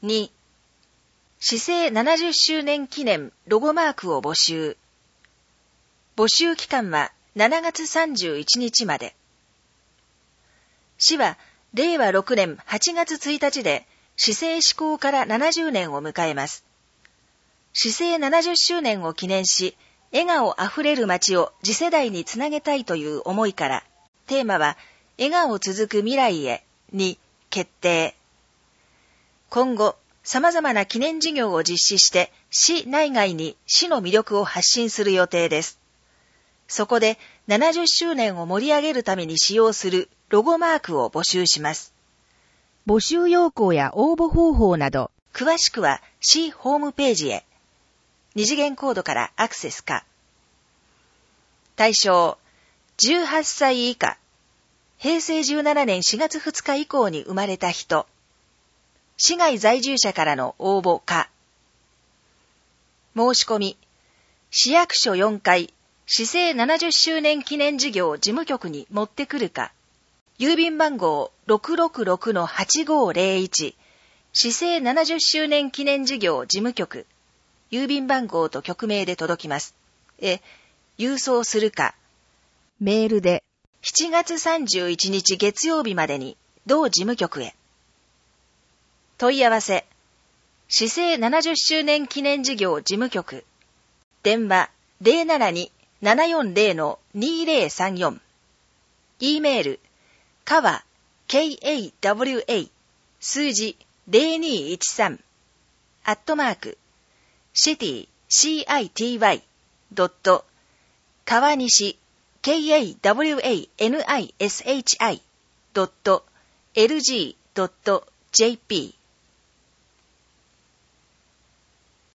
2、市政70周年記念ロゴマークを募集。募集期間は7月31日まで。市は令和6年8月1日で市政施行から70年を迎えます。市政70周年を記念し、笑顔あふれる街を次世代につなげたいという思いから、テーマは笑顔続く未来へに決定。今後、様々な記念事業を実施して市内外に市の魅力を発信する予定です。そこで70周年を盛り上げるために使用するロゴマークを募集します。 募集要項や応募方法など、 詳しくは市ホームページへ。二次元コードからアクセスか。対象、18歳以下、平成17年4月2日以降に生まれた人、市外在住者からの応募か。申し込み、市役所4階、市政70周年記念事業事務局に持ってくるか、郵便番号 666-8501、市政70周年記念事業事務局、郵便番号と局名で届きます。郵送するか、 メールで、 7月31日月曜日までに、同事務局へ。問い合わせ、市政70周年記念事業事務局、電話 072-740-2034、E メール、kawa、kawa、数字0213、アットマーク、city、川西、kawanishi.lg.jp